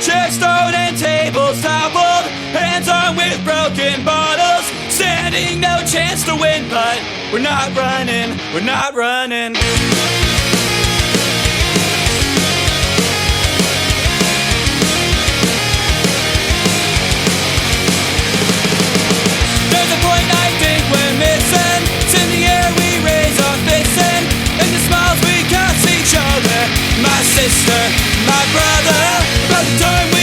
Chairs thrown and tables toppled, hands on with broken bottles. Standing, no chance to win, but we're not running, we're not running. There's a point I think we're missing. It's in the air we raise our fists in the smiles we cast each other. My sister, my brother, by the time